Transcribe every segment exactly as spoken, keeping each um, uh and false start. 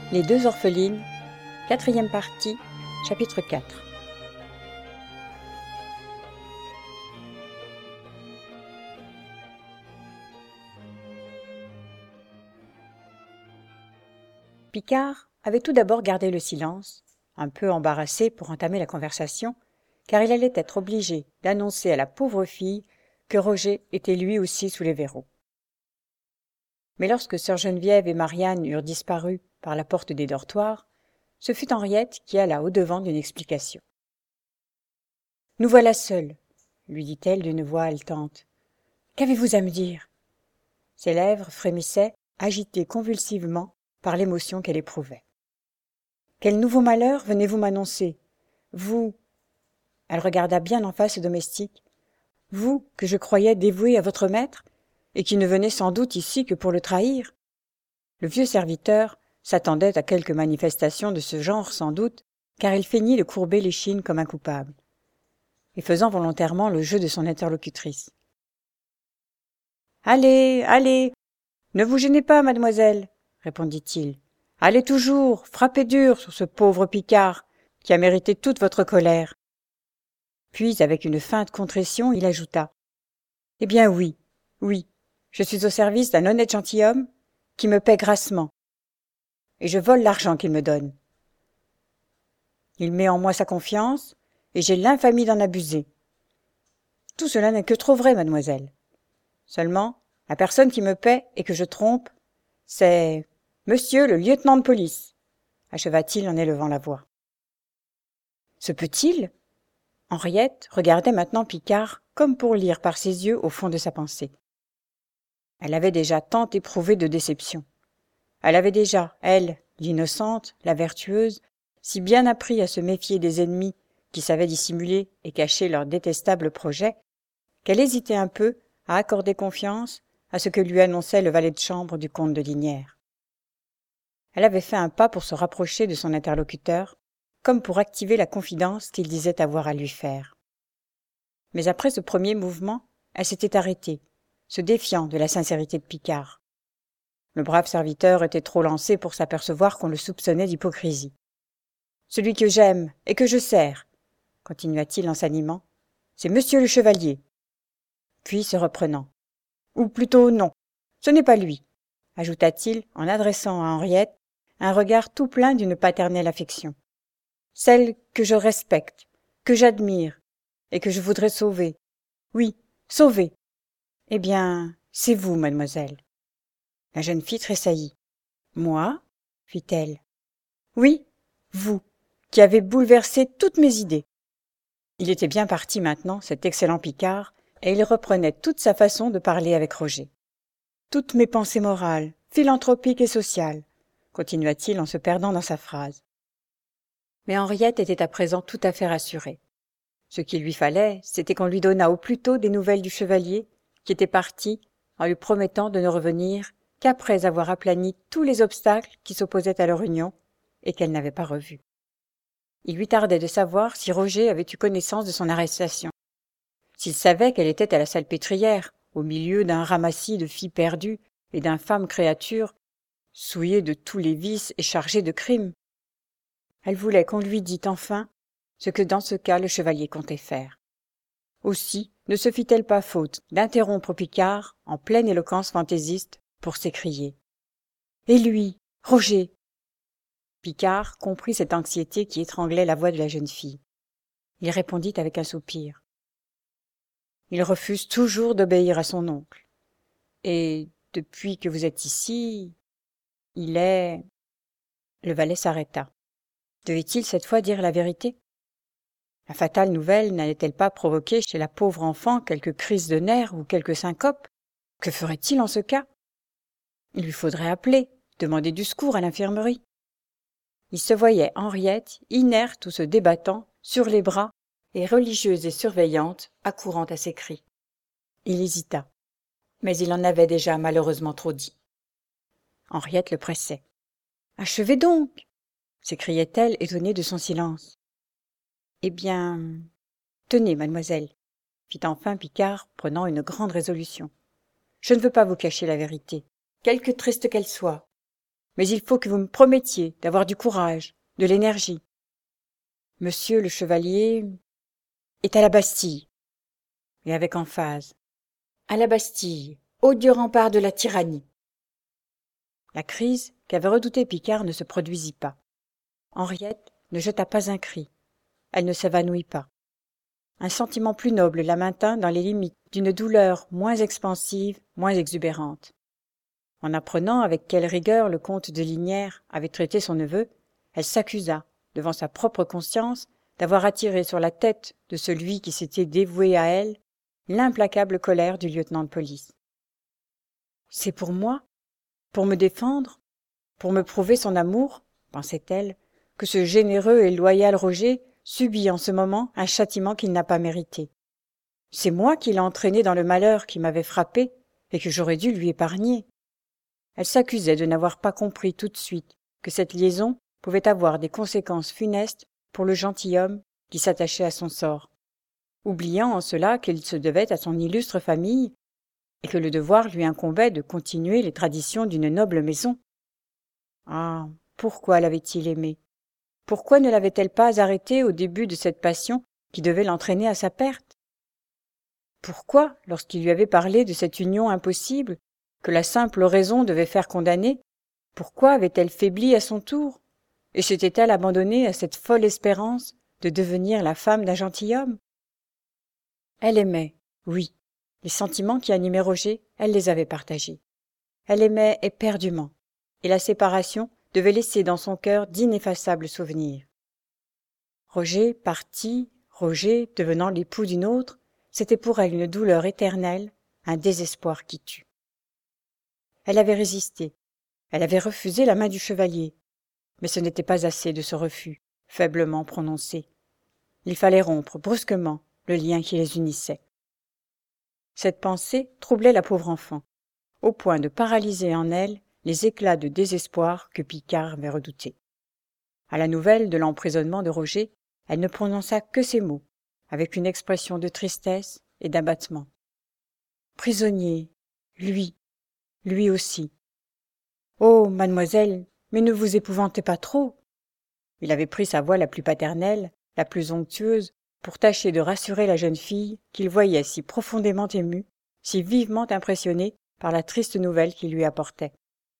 Les deux orphelines, quatrième partie, chapitre quatre. Picard avait tout d'abord gardé le silence, un peu embarrassé pour entamer la conversation, car il allait être obligé d'annoncer à la pauvre fille que Roger était lui aussi sous les verrous. Mais lorsque sœur Geneviève et Marianne eurent disparu par la porte des dortoirs, ce fut Henriette qui alla au-devant d'une explication. « Nous voilà seuls, » lui dit-elle d'une voix haletante. « Qu'avez-vous à me dire ?» Ses lèvres frémissaient, agitées convulsivement par l'émotion qu'elle éprouvait. « Quel nouveau malheur venez-vous m'annoncer ? Vous… » Elle regarda bien en face ce domestique. « Vous, que je croyais dévoué à votre maître, et qui ne venez sans doute ici que pour le trahir ?» Le vieux serviteur s'attendait à quelque manifestation de ce genre sans doute, car il feignit de courber l'échine comme un coupable, et faisant volontairement le jeu de son interlocutrice. « Allez, allez, ne vous gênez pas, mademoiselle, » répondit-il. « Allez toujours, frappez dur sur ce pauvre Picard, qui a mérité toute votre colère. » Puis, avec une feinte contrition, il ajouta. « Eh bien oui, oui, je suis au service d'un honnête gentilhomme qui me paie grassement, et je vole l'argent qu'il me donne. Il met en moi sa confiance, et j'ai l'infamie d'en abuser. Tout cela n'est que trop vrai, mademoiselle. Seulement, la personne qui me paie et que je trompe, c'est monsieur le lieutenant de police, acheva-t-il en élevant la voix. Se peut-il ? Henriette regardait maintenant Picard comme pour lire par ses yeux au fond de sa pensée. Elle avait déjà tant éprouvé de déception. Elle avait déjà, elle, l'innocente, la vertueuse, si bien appris à se méfier des ennemis qui savaient dissimuler et cacher leurs détestables projets, qu'elle hésitait un peu à accorder confiance à ce que lui annonçait le valet de chambre du comte de Lignières. Elle avait fait un pas pour se rapprocher de son interlocuteur, comme pour activer la confidence qu'il disait avoir à lui faire. Mais après ce premier mouvement, elle s'était arrêtée, se défiant de la sincérité de Picard. Le brave serviteur était trop lancé pour s'apercevoir qu'on le soupçonnait d'hypocrisie. « Celui que j'aime et que je sers, » continua-t-il en s'animant, « c'est monsieur le chevalier. » Puis, se reprenant, « Ou plutôt non, ce n'est pas lui, » ajouta-t-il en adressant à Henriette un regard tout plein d'une paternelle affection. « Celle que je respecte, que j'admire et que je voudrais sauver. Oui, sauver. Eh bien, c'est vous, mademoiselle. » La jeune fille tressaillit. « Moi ?» fit-elle. « Oui, vous, qui avez bouleversé toutes mes idées. » Il était bien parti maintenant, cet excellent Picard, et il reprenait toute sa façon de parler avec Roger. « Toutes mes pensées morales, philanthropiques et sociales, » continua-t-il en se perdant dans sa phrase. Mais Henriette était à présent tout à fait rassurée. Ce qu'il lui fallait, c'était qu'on lui donnât au plus tôt des nouvelles du chevalier, qui était parti en lui promettant de ne revenir qu'après avoir aplani tous les obstacles qui s'opposaient à leur union et qu'elle n'avait pas revus. Il lui tardait de savoir si Roger avait eu connaissance de son arrestation, s'il savait qu'elle était à la Salpêtrière, au milieu d'un ramassis de filles perdues et d'infâmes créatures, souillées de tous les vices et chargées de crimes. Elle voulait qu'on lui dît enfin ce que dans ce cas le chevalier comptait faire. Aussi ne se fit-elle pas faute d'interrompre Picard en pleine éloquence fantaisiste pour s'écrier. « Et lui, Roger !» Picard comprit cette anxiété qui étranglait la voix de la jeune fille. Il répondit avec un soupir. « Il refuse toujours d'obéir à son oncle. Et depuis que vous êtes ici, il est… » Le valet s'arrêta. Devait-il cette fois dire la vérité ? La fatale nouvelle n'allait-elle pas provoquer chez la pauvre enfant quelque crise de nerfs ou quelque syncope ? Que ferait-il en ce cas ? Il lui faudrait appeler, demander du secours à l'infirmerie. Il se voyait Henriette, inerte ou se débattant, sur les bras, et religieuse et surveillante, accourant à ses cris. Il hésita, mais il en avait déjà malheureusement trop dit. Henriette le pressait. « Achevez donc !» s'écriait-elle, étonnée de son silence. « Eh bien, tenez, mademoiselle, » fit enfin Picard, prenant une grande résolution. « Je ne veux pas vous cacher la vérité, quelque triste qu'elle soit. Mais il faut que vous me promettiez d'avoir du courage, de l'énergie. Monsieur le chevalier est à la Bastille. Et avec emphase. À la Bastille, odieux rempart de la tyrannie. La crise qu'avait redoutée Picard ne se produisit pas. Henriette ne jeta pas un cri. Elle ne s'évanouit pas. Un sentiment plus noble la maintint dans les limites d'une douleur moins expansive, moins exubérante. En apprenant avec quelle rigueur le comte de Lignières avait traité son neveu, elle s'accusa, devant sa propre conscience, d'avoir attiré sur la tête de celui qui s'était dévoué à elle l'implacable colère du lieutenant de police. C'est pour moi, pour me défendre, pour me prouver son amour, pensait-elle, que ce généreux et loyal Roger subit en ce moment un châtiment qu'il n'a pas mérité. C'est moi qui l'ai entraîné dans le malheur qui m'avait frappé et que j'aurais dû lui épargner. Elle s'accusait de n'avoir pas compris tout de suite que cette liaison pouvait avoir des conséquences funestes pour le gentilhomme qui s'attachait à son sort, oubliant en cela qu'il se devait à son illustre famille et que le devoir lui incombait de continuer les traditions d'une noble maison. Ah, pourquoi l'avait-il aimée? Pourquoi ne l'avait-elle pas arrêté au début de cette passion qui devait l'entraîner à sa perte? Pourquoi, lorsqu'il lui avait parlé de cette union impossible, que la simple raison devait faire condamner, pourquoi avait-elle faibli à son tour, et s'était-elle abandonnée à cette folle espérance de devenir la femme d'un gentilhomme? Elle aimait, oui, les sentiments qui animaient Roger, elle les avait partagés. Elle aimait éperdument, et la séparation devait laisser dans son cœur d'ineffaçables souvenirs. Roger parti, Roger devenant l'époux d'une autre, c'était pour elle une douleur éternelle, un désespoir qui tue. Elle avait résisté, elle avait refusé la main du chevalier, mais ce n'était pas assez de ce refus, faiblement prononcé. Il fallait rompre brusquement le lien qui les unissait. Cette pensée troublait la pauvre enfant, au point de paralyser en elle les éclats de désespoir que Picard avait redoutés. À la nouvelle de l'emprisonnement de Roger, elle ne prononça que ces mots, avec une expression de tristesse et d'abattement. Prisonnier, lui, lui aussi. Oh, mademoiselle, mais ne vous épouvantez pas trop. Il avait pris sa voix la plus paternelle, la plus onctueuse, pour tâcher de rassurer la jeune fille qu'il voyait si profondément émue, si vivement impressionnée par la triste nouvelle qu'il lui apportait.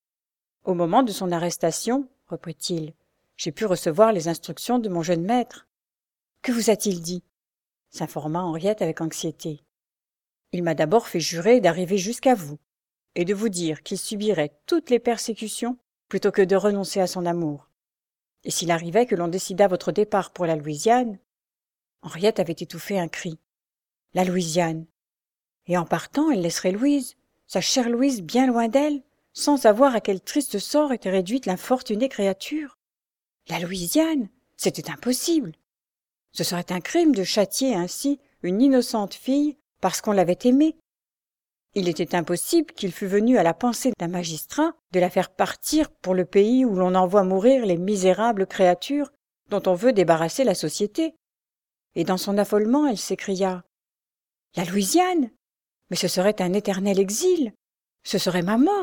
Au moment de son arrestation, reprit-il, j'ai pu recevoir les instructions de mon jeune maître. Que vous a-t-il dit? S'informa Henriette avec anxiété. Il m'a d'abord fait jurer d'arriver jusqu'à vous, et de vous dire qu'il subirait toutes les persécutions plutôt que de renoncer à son amour. Et s'il arrivait que l'on décidât votre départ pour la Louisiane, Henriette avait étouffé un cri. La Louisiane. Et en partant, elle laisserait Louise, sa chère Louise, bien loin d'elle, sans savoir à quel triste sort était réduite l'infortunée créature. La Louisiane, c'était impossible. Ce serait un crime de châtier ainsi une innocente fille parce qu'on l'avait aimée. Il était impossible qu'il fût venu à la pensée d'un magistrat de la faire partir pour le pays où l'on envoie mourir les misérables créatures dont on veut débarrasser la société. Et dans son affolement, elle s'écria « La Louisiane? Mais ce serait un éternel exil. Ce serait ma mort. »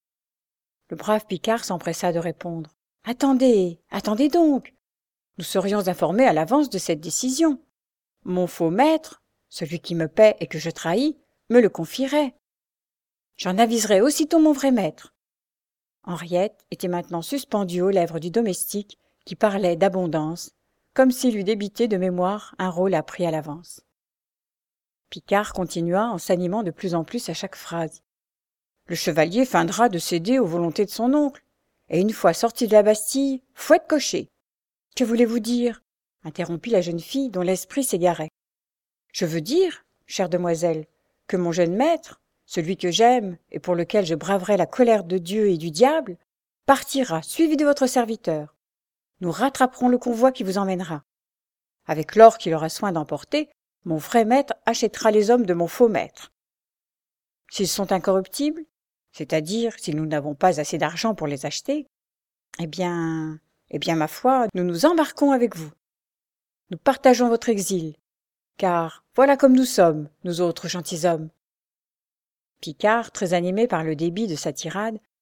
Le brave Picard s'empressa de répondre « Attendez, attendez donc. Nous serions informés à l'avance de cette décision. Mon faux maître, celui qui me paie et que je trahis, me le confierait. J'en aviserai aussitôt mon vrai maître. » Henriette était maintenant suspendue aux lèvres du domestique qui parlait d'abondance, comme s'il eût débité de mémoire un rôle appris à l'avance. Picard continua en s'animant de plus en plus à chaque phrase. Le chevalier feindra de céder aux volontés de son oncle, et une fois sorti de la Bastille, fouette cocher. Que voulez-vous dire? Interrompit la jeune fille dont l'esprit s'égarait. Je veux dire, chère demoiselle, que mon jeune maître, celui que j'aime et pour lequel je braverai la colère de Dieu et du diable, partira suivi de votre serviteur. Nous rattraperons le convoi qui vous emmènera. Avec l'or qu'il aura soin d'emporter, mon vrai maître achètera les hommes de mon faux maître. S'ils sont incorruptibles, c'est-à-dire si nous n'avons pas assez d'argent pour les acheter, eh bien, eh bien, ma foi, nous nous embarquons avec vous. Nous partageons votre exil, car voilà comme nous sommes, nous autres gentilshommes. Picard, très animé par le débit de sa tirade,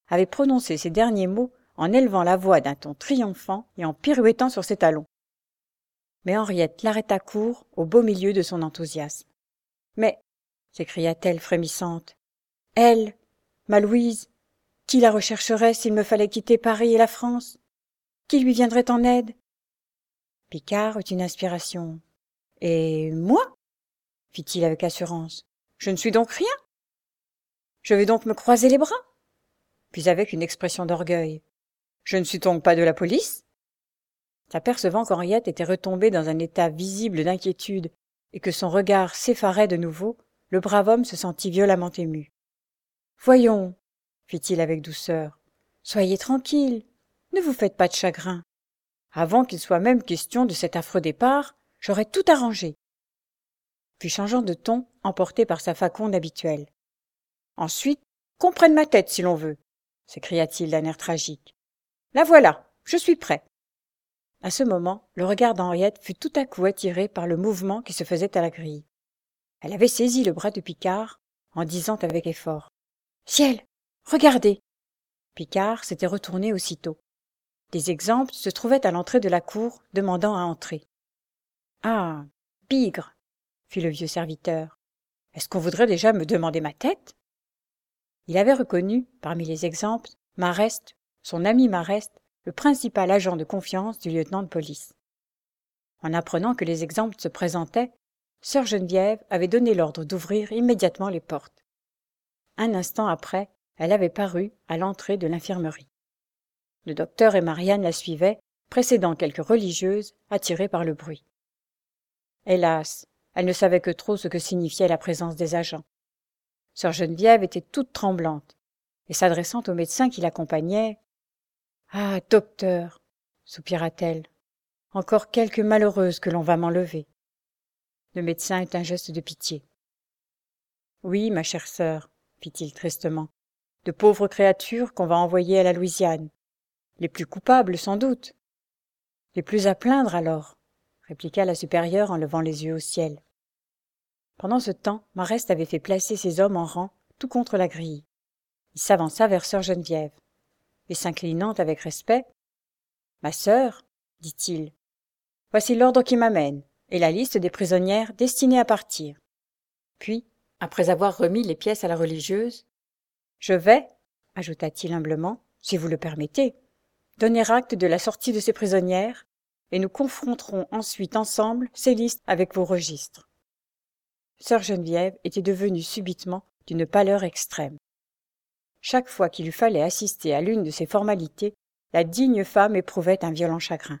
avait prononcé ces derniers mots en élevant la voix d'un ton triomphant et en pirouettant sur ses talons. Mais Henriette l'arrêta court au beau milieu de son enthousiasme. « Mais, s'écria-t-elle frémissante, elle, ma Louise, qui la rechercherait s'il me fallait quitter Paris et la France? Qui lui viendrait en aide ?» Picard eut une inspiration. « Et moi ?» fit-il avec assurance. « Je ne suis donc rien. Je vais donc me croiser les bras. » Puis avec une expression d'orgueil. « Je ne suis donc pas de la police ?» S'apercevant qu'Henriette était retombée dans un état visible d'inquiétude et que son regard s'effarait de nouveau, le brave homme se sentit violemment ému. « Voyons, » fit-il avec douceur, « soyez tranquille, ne vous faites pas de chagrin. Avant qu'il soit même question de cet affreux départ, j'aurai tout arrangé. » Puis changeant de ton, emporté par sa faconde habituelle. « Ensuite, qu'on prenne ma tête si l'on veut, » s'écria-t-il d'un air tragique. « La voilà, je suis prêt. » À ce moment, le regard d'Henriette fut tout à coup attiré par le mouvement qui se faisait à la grille. Elle avait saisi le bras de Picard en disant avec effort. « Ciel, regardez !» Picard s'était retourné aussitôt. Des exemples se trouvaient à l'entrée de la cour, demandant à entrer. « Ah, bigre !» fit le vieux serviteur. « Est-ce qu'on voudrait déjà me demander ma tête ?» Il avait reconnu, parmi les exemples, Marest, son ami Marest, le principal agent de confiance du lieutenant de police. En apprenant que les exemples se présentaient, sœur Geneviève avait donné l'ordre d'ouvrir immédiatement les portes. Un instant après, elle avait paru à l'entrée de l'infirmerie. Le docteur et Marianne la suivaient, précédant quelques religieuses attirées par le bruit. Hélas, elle ne savait que trop ce que signifiait la présence des agents. Sœur Geneviève était toute tremblante, et s'adressant au médecin qui l'accompagnait, « Ah, docteur, soupira-t-elle, encore quelque malheureuse que l'on va m'enlever. » Le médecin eut un geste de pitié. « Oui, ma chère sœur, » fit-il tristement, « de pauvres créatures qu'on va envoyer à la Louisiane. Les plus coupables, sans doute. »« Les plus à plaindre, alors, » répliqua la supérieure en levant les yeux au ciel. Pendant ce temps, Marest avait fait placer ses hommes en rang, tout contre la grille. Il s'avança vers sœur Geneviève, et s'inclinant avec respect, « Ma sœur, dit-il, voici l'ordre qui m'amène, et la liste des prisonnières destinées à partir. » Puis, après avoir remis les pièces à la religieuse, « Je vais, ajouta-t-il humblement, si vous le permettez, donner acte de la sortie de ces prisonnières, et nous confronterons ensuite ensemble ces listes avec vos registres. » Sœur Geneviève était devenue subitement d'une pâleur extrême. Chaque fois qu'il lui fallait assister à l'une de ces formalités, la digne femme éprouvait un violent chagrin.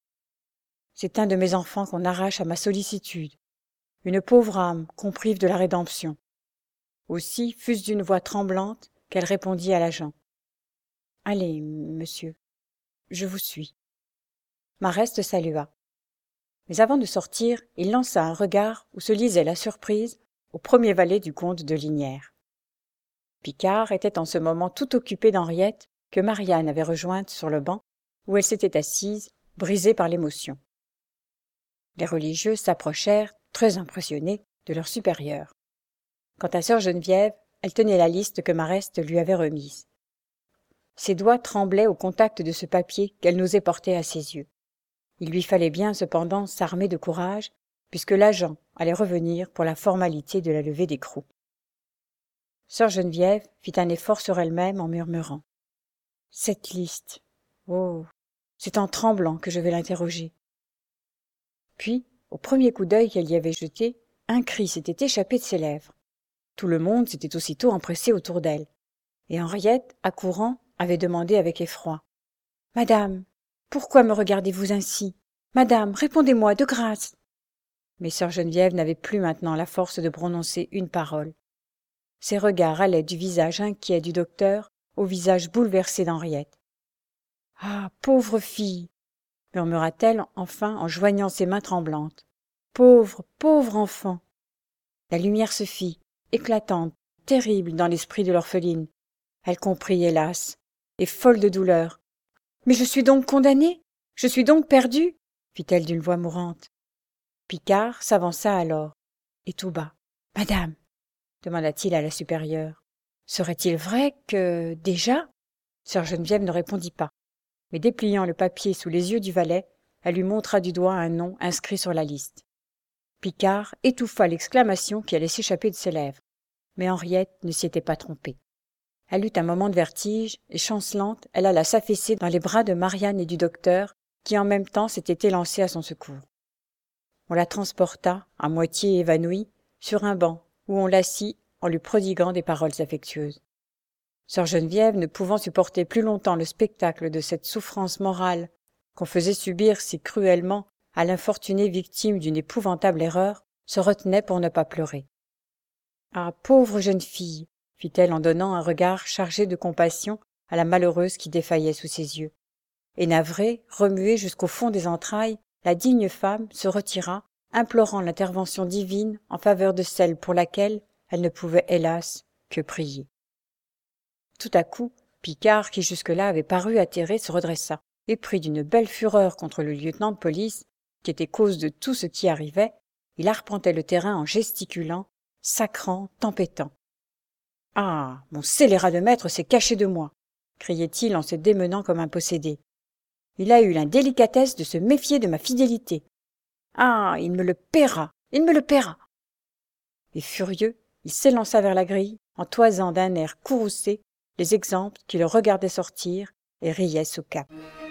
« C'est un de mes enfants qu'on arrache à ma sollicitude, une pauvre âme qu'on prive de la rédemption. » Aussi fut-ce d'une voix tremblante qu'elle répondit à l'agent. « Allez, monsieur, je vous suis. » Marest salua. Mais avant de sortir, il lança un regard où se lisait la surprise au premier valet du comte de Linières. Picard était en ce moment tout occupé d'Henriette, que Marianne avait rejointe sur le banc, où elle s'était assise, brisée par l'émotion. Les religieux s'approchèrent, très impressionnés, de leur supérieur. Quant à sœur Geneviève, elle tenait la liste que Marest lui avait remise. Ses doigts tremblaient au contact de ce papier qu'elle n'osait porter à ses yeux. Il lui fallait bien cependant s'armer de courage, puisque l'agent allait revenir pour la formalité de la levée d'écrou. Sœur Geneviève fit un effort sur elle-même en murmurant. « Cette liste, oh, c'est en tremblant que je vais l'interroger. » Puis, au premier coup d'œil qu'elle y avait jeté, un cri s'était échappé de ses lèvres. Tout le monde s'était aussitôt empressé autour d'elle, et Henriette, accourant, avait demandé avec effroi. « Madame, pourquoi me regardez-vous ainsi? Madame, répondez-moi, de grâce !» Mais sœur Geneviève n'avait plus maintenant la force de prononcer une parole. Ses regards allaient du visage inquiet du docteur au visage bouleversé d'Henriette. « Ah, pauvre fille !» murmura-t-elle enfin en joignant ses mains tremblantes. « Pauvre, pauvre enfant !» La lumière se fit, éclatante, terrible dans l'esprit de l'orpheline. Elle comprit, hélas, et folle de douleur. « Mais je suis donc condamnée? Je suis donc perdue ?» fit-elle d'une voix mourante. Picard s'avança alors, et tout bas. « Madame, demanda-t-il à la supérieure, serait-il vrai que, déjà, Sœur Geneviève ne répondit pas, mais dépliant le papier sous les yeux du valet, elle lui montra du doigt un nom inscrit sur la liste. Picard étouffa l'exclamation qui allait s'échapper de ses lèvres, mais Henriette ne s'y était pas trompée. Elle eut un moment de vertige, et chancelante, elle alla s'affaisser dans les bras de Marianne et du docteur, qui en même temps s'étaient élancés à son secours. On la transporta, à moitié évanouie, sur un banc, où on l'assit en lui prodiguant des paroles affectueuses. Sœur Geneviève, ne pouvant supporter plus longtemps le spectacle de cette souffrance morale qu'on faisait subir si cruellement à l'infortunée victime d'une épouvantable erreur, se retenait pour ne pas pleurer. « Ah, pauvre jeune fille !» fit-elle en donnant un regard chargé de compassion à la malheureuse qui défaillait sous ses yeux. Et navrée, remuée jusqu'au fond des entrailles, la digne femme se retira, implorant l'intervention divine en faveur de celle pour laquelle elle ne pouvait, hélas, que prier. Tout à coup, Picard, qui jusque-là avait paru atterré, se redressa, et pris d'une belle fureur contre le lieutenant de police, qui était cause de tout ce qui arrivait, il arpentait le terrain en gesticulant, sacrant, tempêtant. « Ah, mon scélérat de maître s'est caché de moi !» criait-il en se démenant comme un possédé. « Il a eu l'indélicatesse de se méfier de ma fidélité. Ah, il me le paiera, il me le paiera !» Et furieux, il s'élança vers la grille, en toisant d'un air courroucé les exemples qui le regardaient sortir et riaient sous cap.